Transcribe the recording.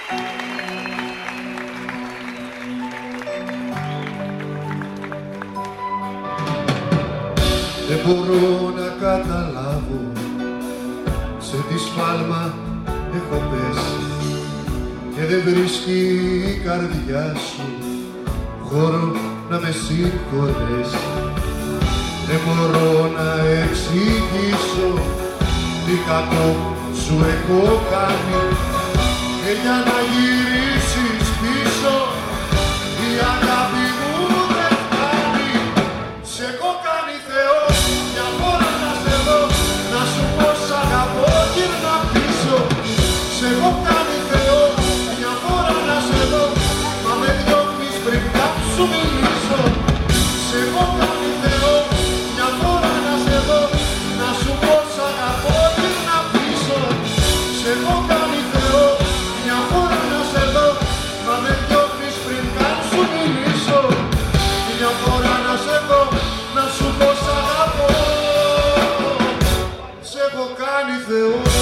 Δεν μπορώ να καταλάβω σε τι σφάλμα έχω πέσει και δεν βρίσκει η καρδιά σου χώρο να με συγχωρέσει. Δεν μπορώ να εξηγήσω τι κακό σου έχω κάνει και για να γυρίσεις πίσω η αγάπη μου δεν φτάνει. Σε έχω κάνει Θεό μια φορά να σε δω, να σου πω σ' αγαπώ γύρνα πίσω. Σε έχω κάνει Θεό μια φορά να σε δω, μα με διώχνεις πριν κάπου σου μιλήσω. Σε έχω κάνει Θεό μια φορά να σε δω, να σου πω σ' αγαπώ γύρνα πίσω. Σε έχω κάνει Θεό μια φορά να σε δω, μα με διώχνεις πριν κάπου σου μιλήσω. Μια φορά να σε δω, να σου πω σ' αγαπώ. Σε έχω κάνει Θεό.